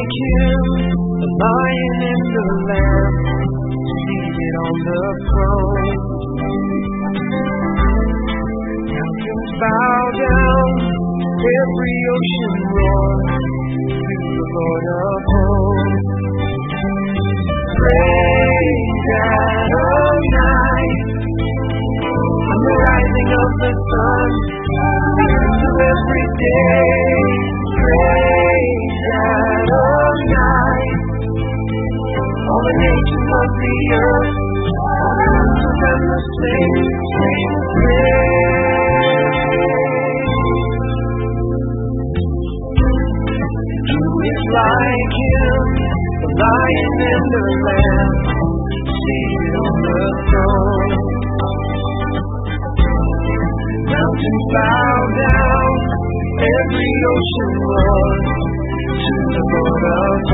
like him, the lion and the lamb, seated on the throne. Mountains bow down, every ocean roars to the Lord of hosts. Praise Adonai, from the rising of the sun to every day. Praise Adonai, all the nations of the earth, all the mountains and the saints sing praise. Who is like him, the lion and the lamb, seated on the throne? Mountains bow down, every ocean roars to the Lord of